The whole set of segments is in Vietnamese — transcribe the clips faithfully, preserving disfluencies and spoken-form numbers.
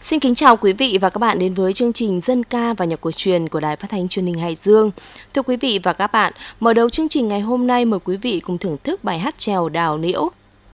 Xin kính chào quý vị và các bạn đến với chương trình Dân ca và nhạc cổ truyền của Đài Phát thanh Truyền hình Hải Dương. Thưa quý vị và các bạn, mở đầu chương trình ngày hôm nay mời quý vị cùng thưởng thức bài hát chèo Đào Liễu.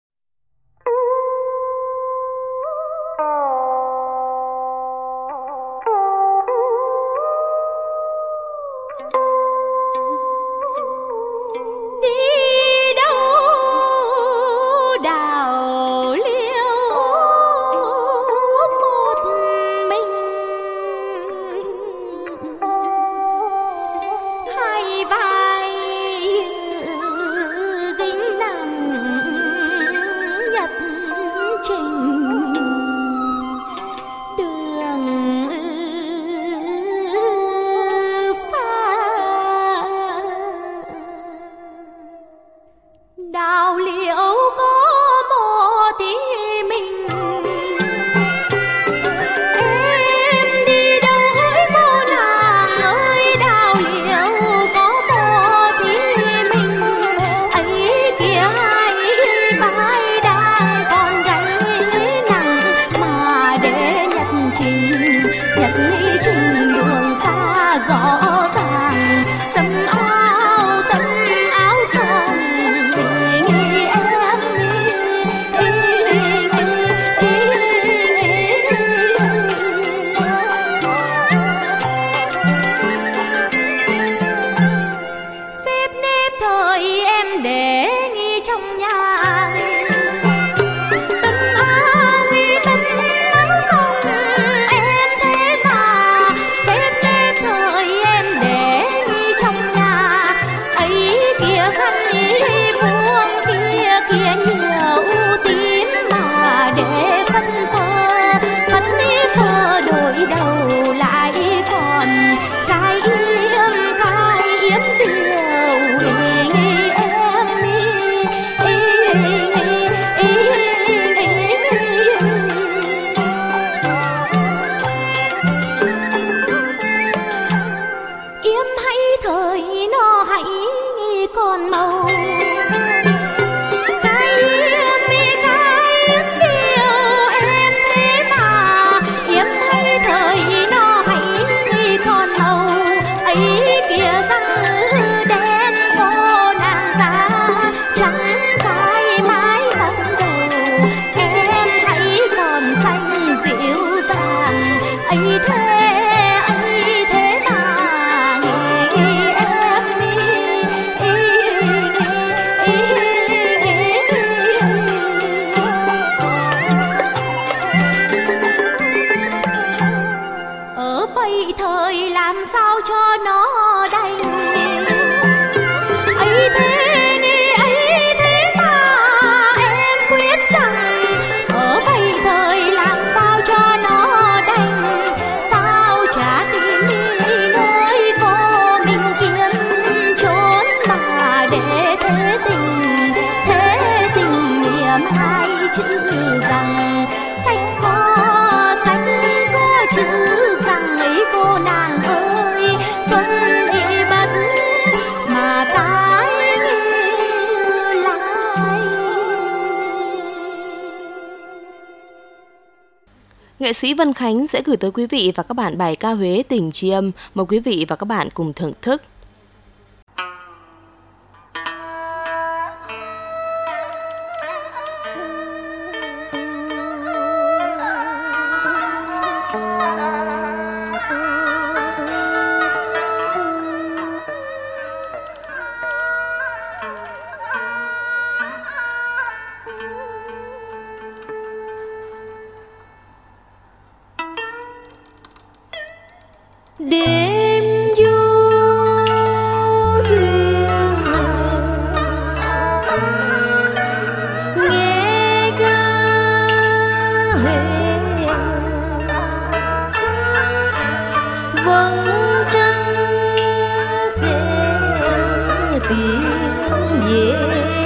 Nghệ sĩ Vân Khánh sẽ gửi tới quý vị và các bạn bài ca Huế Tình Tri Âm. Mời quý vị và các bạn cùng thưởng thức. Đêm du thuyền nghe ca Huế vầng trăng sẽ tiếng về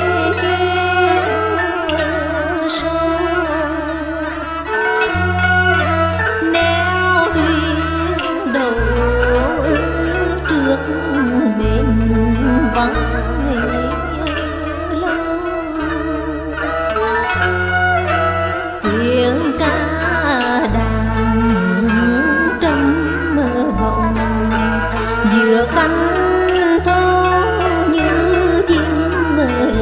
kia sông neo thuyền đầu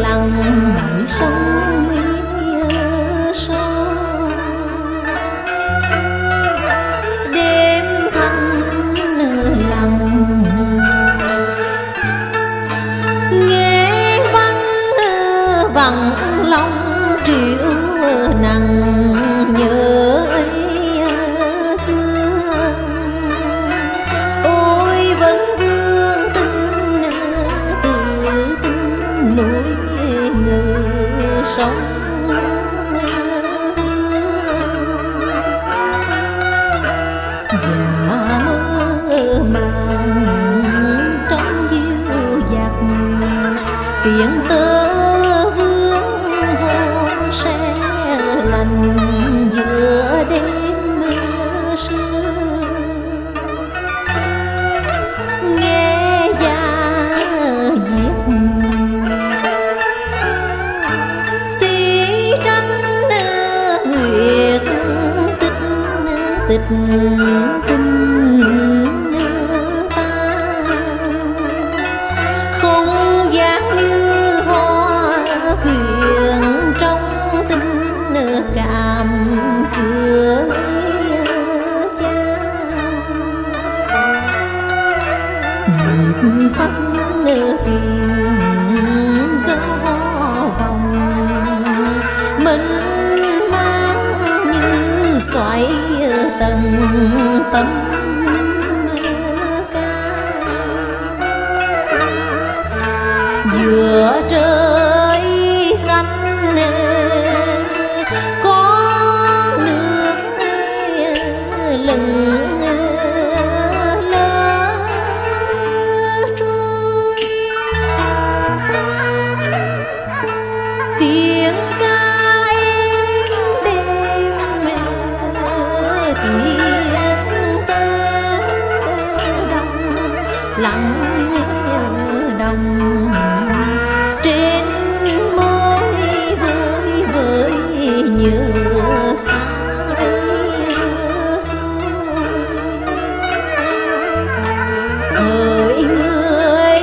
lặng bãi sông mía son. Đêm thanh lặng nghe vắng vắng lòng triệu nặng nhớ ấy thương. Ôi vẫn vương tình tự tình nỗi ngờ sống. Và mơ màng trong diêu dặt tiếng tơ vương hồ sẽ lành giữa đêm mưa sương. Nghe gia diết tí tranh nguyệt tích tịch tình ta. Không gian như hoa huyền trong tình cảm chứa cha. Nhịp phách tiền câu hò vòng mình mang như xoáy tầng tâm ca. Giữa trời xanh có nước lừng lơ trôi. Tiếng ca êm đêm tiếng tơ đồng lặng đồng trên môi vơi vơi nhớ xa xôi. Hỡi người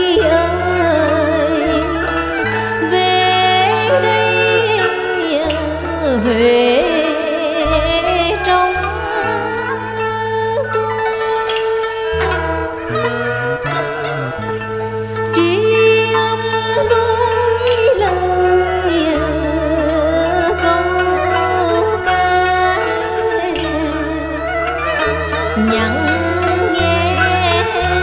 ơi về đây Huế trong tri âm đôi lời câu ca nhắn nghe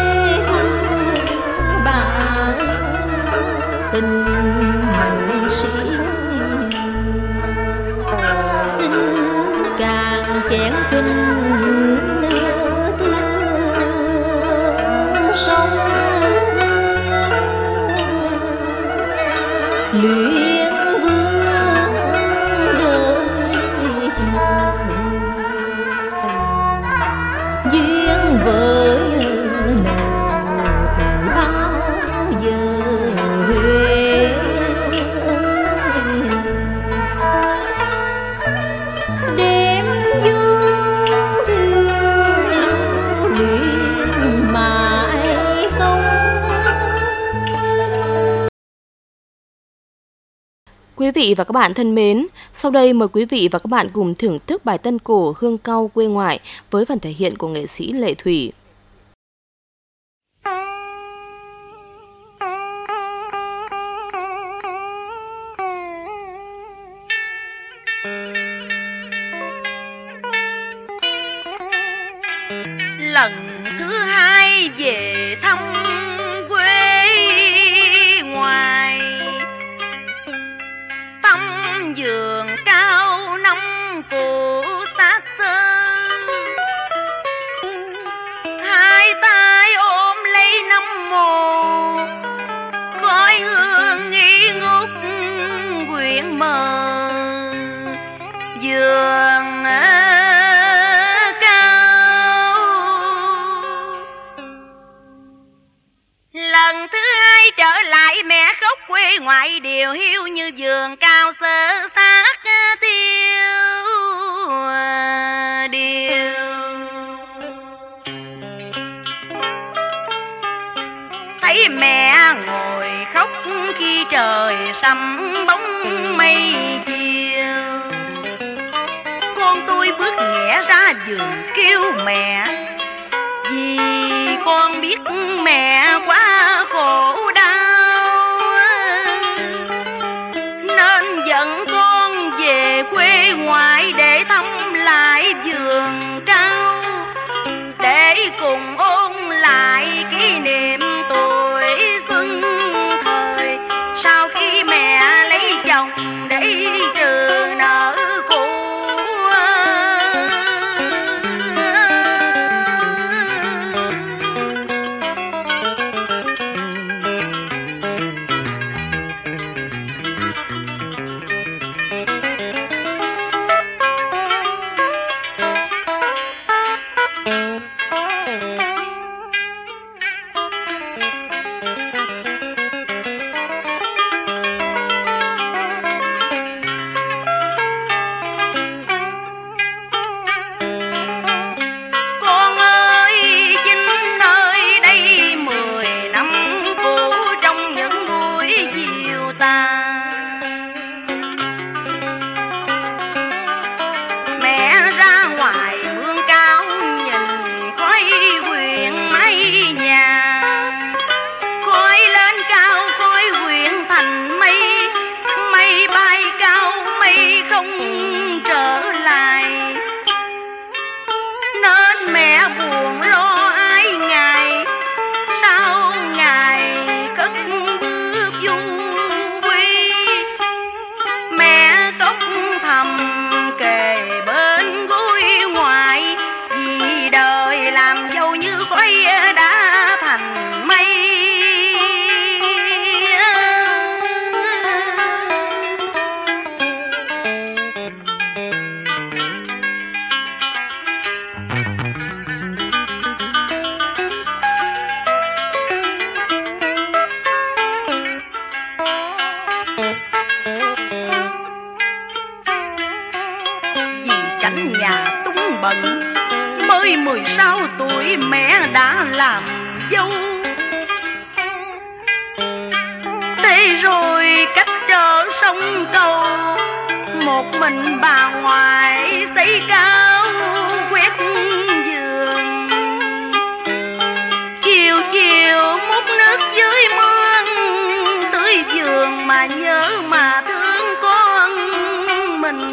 bà tình người sĩ. Xin càng chén kinh thương sông luyện vương đời chờ duyên với nào từ bao giờ. Huế đêm du thuyền luyện mãi không. Quý vị và các bạn thân mến, sau đây mời quý vị và các bạn cùng thưởng thức bài tân cổ Hương Cau quê ngoại với phần thể hiện của nghệ sĩ Lệ Thủy. Lần thứ hai về thăm quê ngoài, tâm vườn cao năm phủ xác xơ. Hai tay ôm lấy năm mồ, khói hương nghi ngút quyện mờ. Vườn lần thứ hai trở lại mẹ khóc quê ngoại, điều hiu như vườn cao sơ xác tiêu điều. Thấy mẹ ngồi khóc khi trời sắm bóng mây chiều. Con tôi bước nhẹ ra vườn kêu mẹ, vì con biết mẹ quá khổ đau, nên dẫn con về quê ngoại để thăm lại vườn cao, để cùng ôn lại kỷ niệm tuổi xuân thời sau khi mẹ lấy chồng để trừ nợ cũ. Mới mười sáu tuổi mẹ đã làm dâu, thế rồi cách trở sông cầu, một mình bà ngoại xây cao quét vườn. Chiều chiều múc nước dưới mương tưới vườn, mà nhớ mà thương con mình.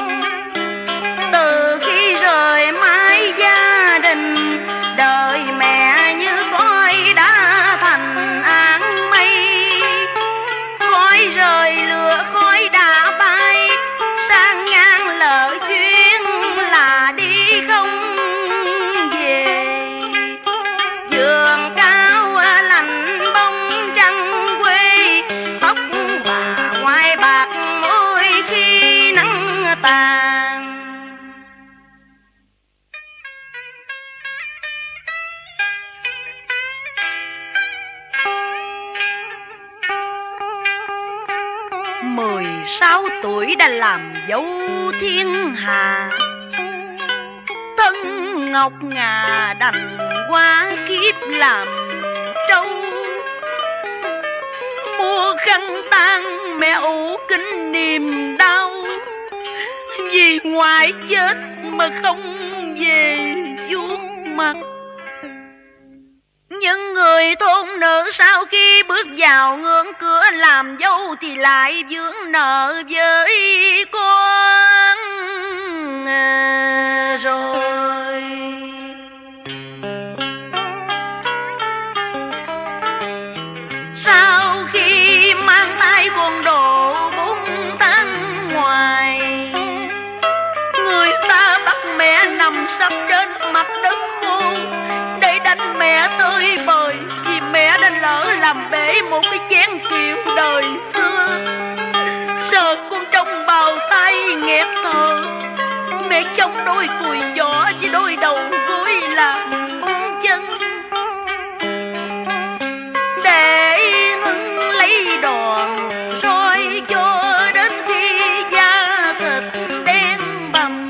Từ khi rời mái gia đình, đời mẹ như khói đã thành áng mây. Khói rời lửa khói đã bay, sang ngang lỡ chuyến là đi không về. Vườn cao lạnh bóng trăng quê, tóc bà ngoại bạc mỗi khi nắng tàn. Mười sáu tuổi đã làm dâu thiên hà, thân ngọc ngà đành qua kiếp làm trâu. Mua khăn tang mẹ ủ kính niềm đau, vì ngoại chết mà không về vuốt mặt. Những người thôn nữ sau khi bước vào ngưỡng cửa làm dâu thì lại vướng nợ với con rồi. Sau khi mang tay quần đồ bốn tháng ngoài, người ta bắt mẹ nằm sấp trên mặt đất khô để đánh mẹ tơi bời, vì mẹ đã lỡ làm bể một cái chén kiệu đời xưa. Sợ con trong bào tay nghẹt thở, mẹ chống đôi cùi chỏ với đôi đầu gối làm ngón chân, để hưng lấy đòn roi cho đến khi da thịt đen bầm.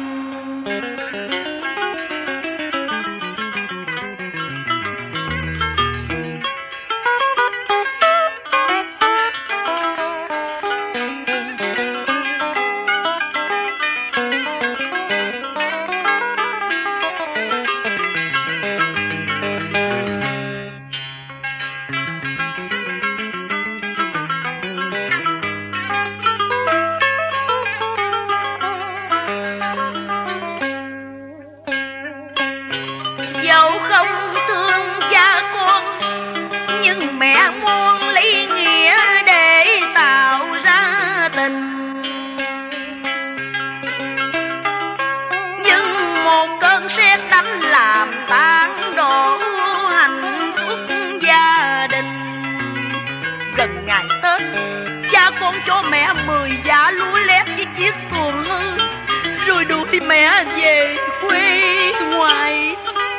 con cho mẹ mười giá lúa lét với chiếc xuồng hư, rồi đuổi mẹ về quê ngoài.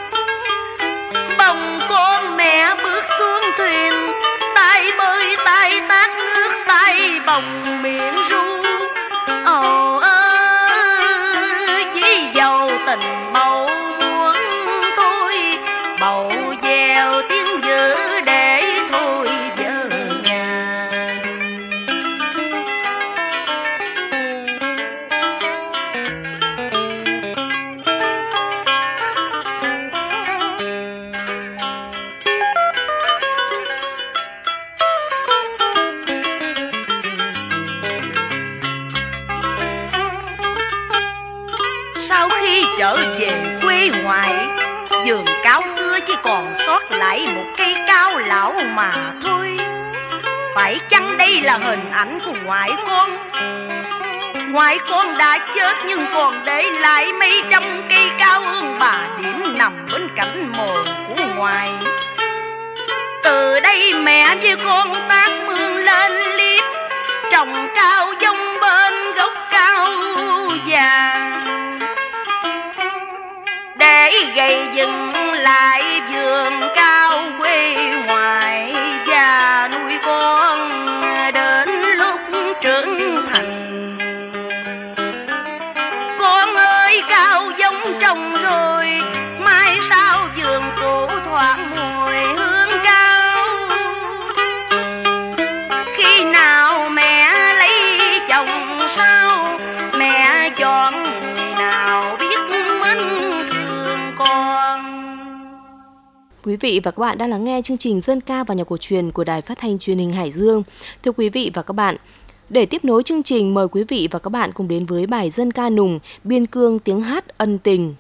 Bồng con mẹ bước xuống thuyền, tay bơi tay tát nước, tay bồng miệng ru. Ồ ơi dí dầu tình bầu muốn thôi, bầu dèo tiếng dữ để thôi vợ nhà. Sau khi trở về quê ngoại, vườn cao xưa chỉ còn sót lại một cây cao lão mà thôi. Phải chăng đây là hình ảnh của ngoại con? Ngoại con đã chết nhưng còn để lại mấy trăm cây cao ương bà điểm nằm bên cạnh mồ của ngoại. Từ đây mẹ với con tác mương lên liếp, trồng cao dông bên gốc cao già, để gây dựng lại vườn cao quê ngoại và nuôi con đến lúc trưởng thành. Con ơi cao giống trồng rồi, mai sau vườn cũ thoảng mùi hương cao. Khi nào mẹ lấy chồng sao, mẹ chọn người nào biết mến thương con. Quý vị và các bạn đang lắng nghe chương trình Dân ca và nhạc cổ truyền của Đài Phát thanh Truyền hình Hải Dương. Thưa quý vị và các bạn, để tiếp nối chương trình, mời quý vị và các bạn cùng đến với bài dân ca nùng Biên Cương tiếng hát ân tình.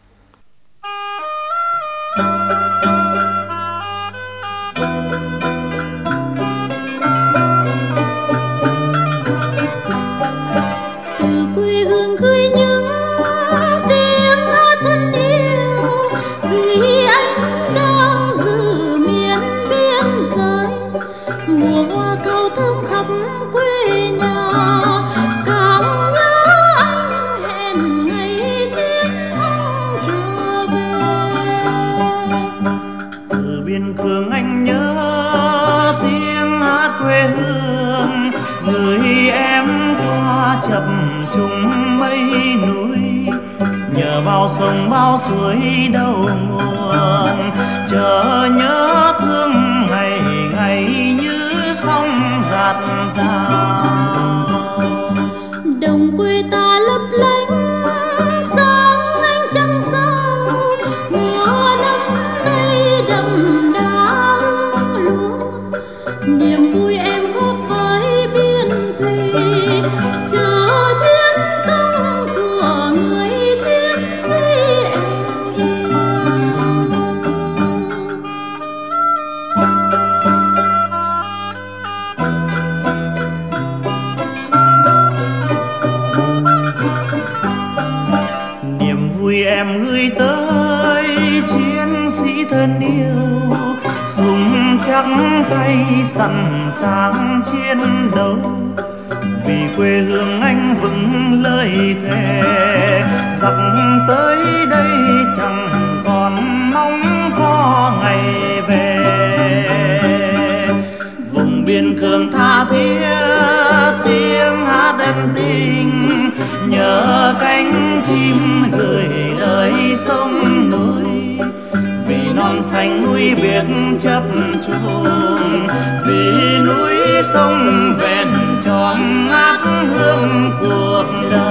Từ quê hương khơi những tiếng hát thân yêu, vì anh đang giữ miền biên giới. Mùa hoa cao thơm khắp quê nhà, càng nhớ anh hẹn ngày chiến thắng trở về. Từ biên cương anh nhớ tiếng hát quê hương, người em qua chập trùng mây núi. Nhờ bao sông bao suối đầu nguồn, chờ nhớ thương ngày ngày như sông dạt dào. Đồng quê ta lấp lánh sáng ánh trăng sao, mùa năm nay đậm đà hương lúa. Niềm vui em góp với biên thùy, chờ chiến công của người chiến sĩ em yêu. Niềm vui em gửi tới chiến sĩ thân yêu, súng chắc tay sẵn sàng chiến đấu. Vì quê hương anh vững lời thề, giặc tới đây chẳng còn mong có ngày về. Vùng biên cương tha thiết tiếng hát ân tình, nhớ cánh chim gửi lời sông núi. Vì non xanh núi biển chập trùng, vì núi sông vẹn tròn ngát hương cuộc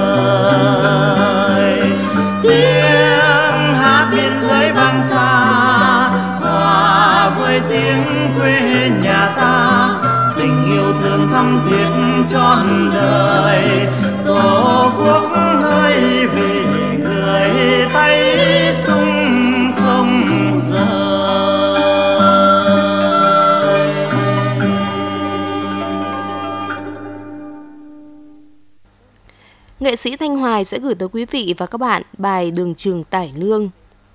đời. Tiếng hát biên giới vang xa, hòa với tiếng quê nhà ta. Tình yêu thương thắm thiết trọn đời, tổ quốc ơi vì người tay sung không rời. Nghệ sĩ Thanh Hoài sẽ gửi tới quý vị và các bạn bài Đường Trường Tải Lương.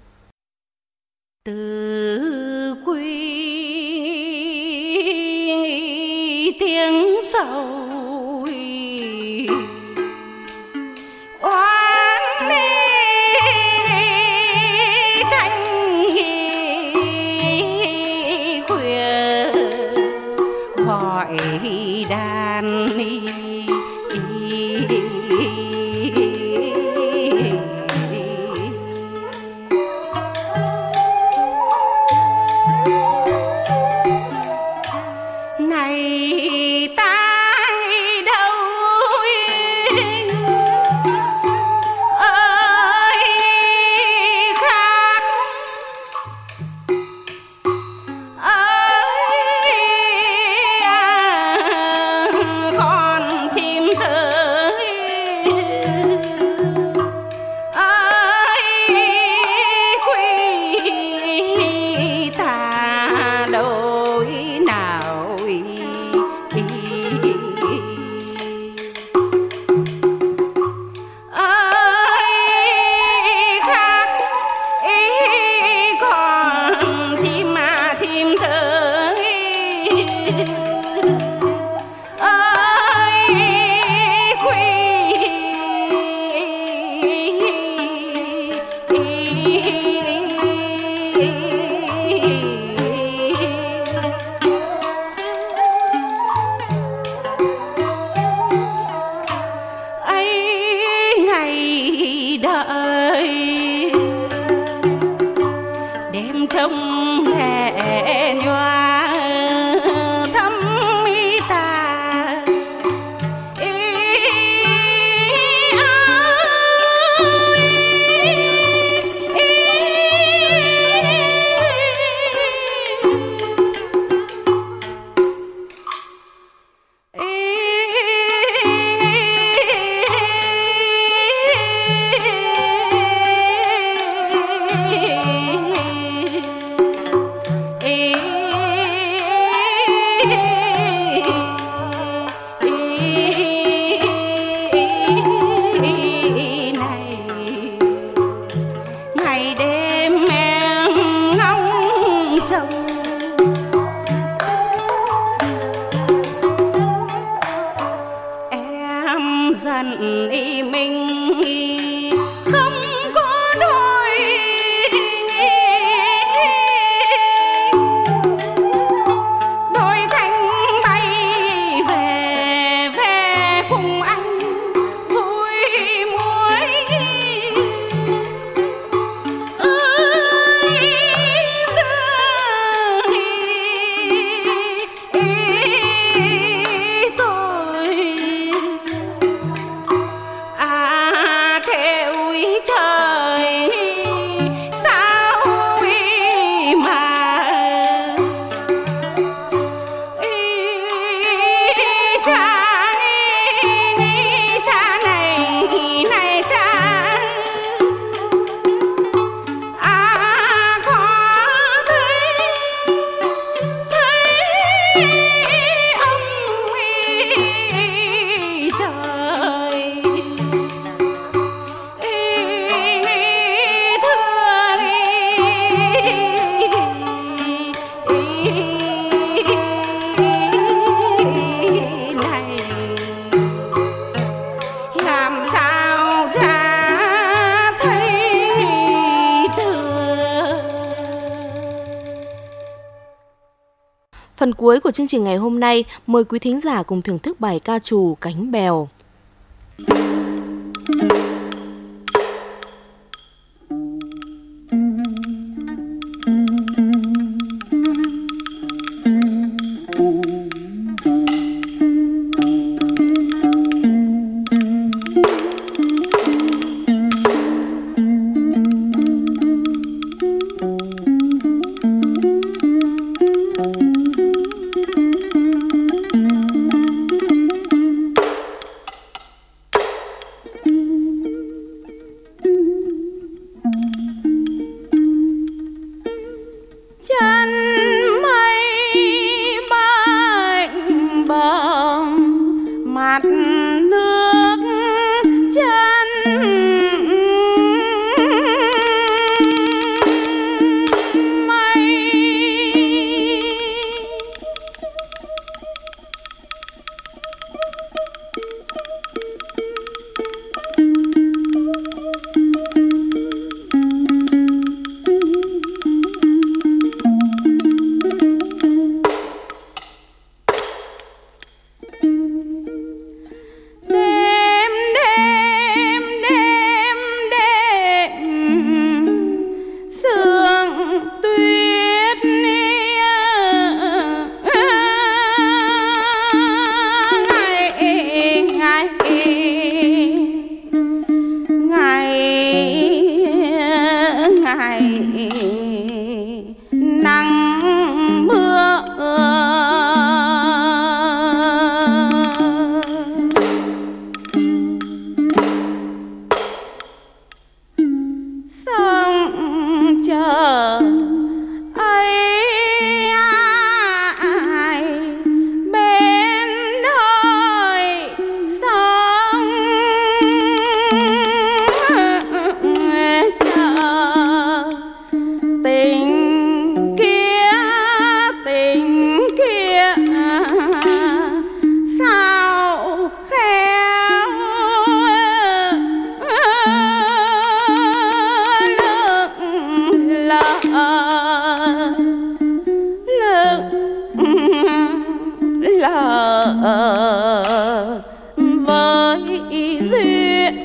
Từ quy tiếng sầu dần ý mình không có đôi đôi cánh bay về về cùng anh vui muối ơi rơi tôi à kêu ý trời sao ý mà ý cha ý cha này này cha à có thấy thấy ông ý trời làm sao cha thấy thương. Phần cuối của chương trình ngày hôm nay, mời quý thính giả cùng thưởng thức bài ca trù Cánh Bèo. Chân mây bệnh bầm mặt nước chân mây đêm đêm đêm đêm sương tuyết ngày ngày ngày ngày nắng mưa sông chờ ấy ai bên đời sông chờ tình kia tình kia sao khéo lững lờ lững lờ với duyên.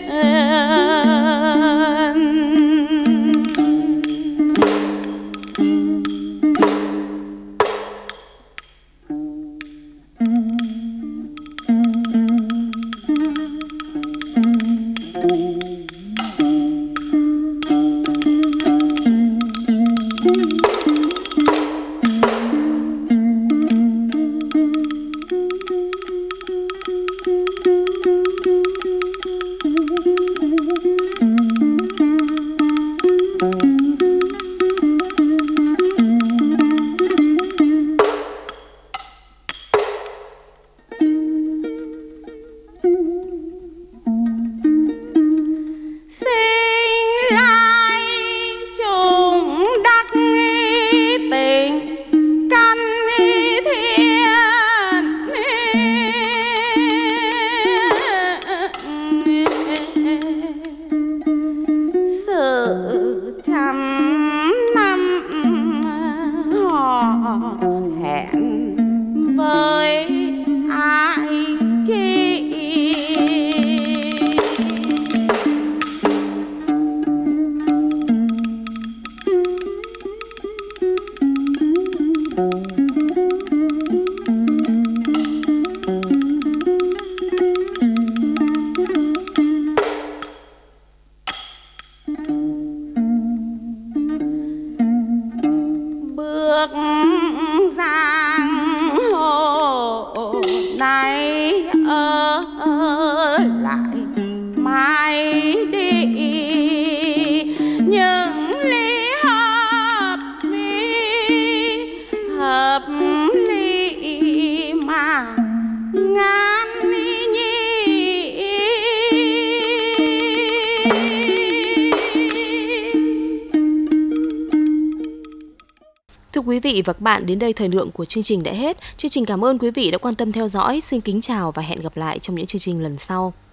lại mãi đi những ly hợp ly hợp ly mà ngàn ly nhi. Thưa quý vị và các bạn, đến đây thời lượng của chương trình đã hết. Chương trình cảm ơn quý vị đã quan tâm theo dõi. Xin kính chào và hẹn gặp lại trong những chương trình lần sau.